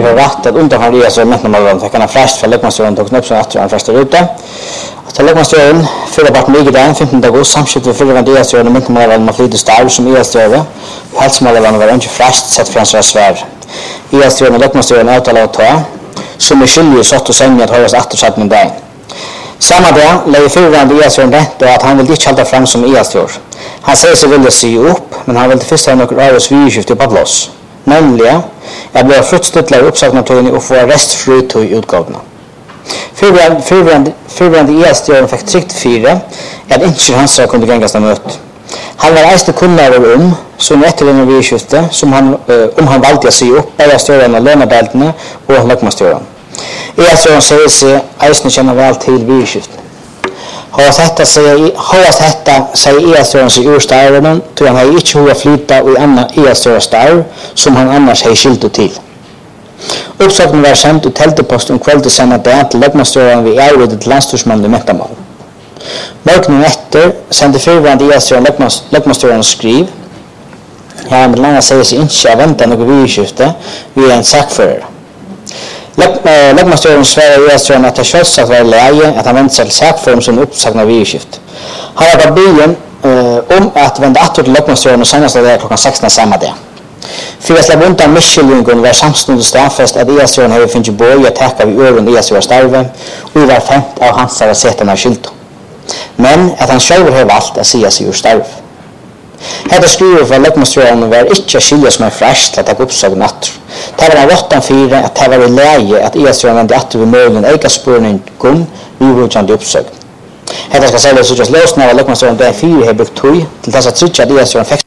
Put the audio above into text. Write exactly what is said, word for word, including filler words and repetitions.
för rätt att undan från Elias och Mättnamallan fick han fräscht för läggmanstören tog upp som att han fräscht ute. Att läggmanstören förra part mycket den femtonde augusti samskift med förra Elias och Mättnamallan med flyt starv som Elias större. Hälsmallan var inte fräscht sett från så svär. Elias och läggmanstören avtalade att ta som är skyldig satt och säng att höras återsatt med dag. Samma dag lägger förra Elias och rätt att han vill inte hålla fram som Elias gör. Han säger sig vilja se upp, men han vill till första några års vidskifte på plats. Nämligen, jag blir fruktstutlar uppsaknartøyene och få restfritt i utgavna. Fyrbrand i E-stjøren fikk trygt fire, at ikke hans kunde gängas av møte. Han var eiste kunnaver om, som ettervinner vidskifte, som han, uh, om han valgte å si opp, bare stjøren av lønnedeltene og løkmastjøren. E-stjøren sier seg eisne kjenner vel til vidskifte. Håvast detta säger E-stjøren sig ur starven, tror han har ikke hova flytta i annan E-stjøren starv, som han annars har skilt till. Uppsakten var sendt ut teltepost om kvällte samma dag till läggmansstjøren vid ærvidet til landstorsmannen i Mättamal. Morgonen efter sendte fyrvarande E-stjøren läggmansstjøren skriv. Her med langa säger sig inte att vänta något vidskifte vid en sakfører. Läggmansstjøren svarar E-stjøren att det självsagt var läge att han vände sig till sakføren som uppsakna vidskift. Han var på byen uh, om att vända åter till läggmansstjøren och senast där klockan sexton samma dag. För att släppa undan misskilningen var samstundet stafest att E-stjøren hade finnit boj att täcka vid öron E-stjøren starve och var fämt av hans av sätten av skylto. Men att han själv hade valt att säga sig ur starv. Hetta skriver för läggmansstjøren var inte skilja som en fräscht att ta uppsag natt. Det var en råttan fyra att det var i läge att E-stjøren vände åter vid möjligen eka spårning gun vid rutjande uppsag. Hetta ska sägas utgörs lösning av läggmansstjøren där fyra har brukt tog till dess att trycka att E-stjøren fick